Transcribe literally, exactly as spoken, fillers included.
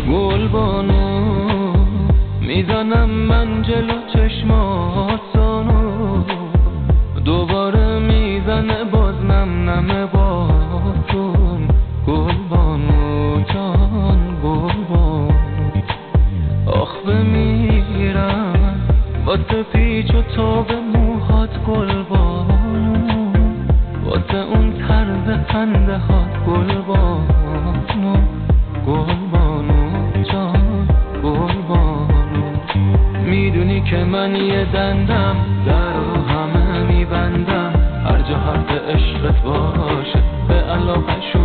گل بانو میزنم من جلو چشمات سانو، دوباره میزنه باز نم نم باتون. گل بانو جان گل بانو، آخ بمیرم واسه پیچ و تاب موهات گل بانو، واسه اون طرز خنده هات گل بانو. گل بانو جان گل بانو، میدونی که من یه دندم در رو همه میبندم، هر جا حرف عشقت باشه به علاقه شو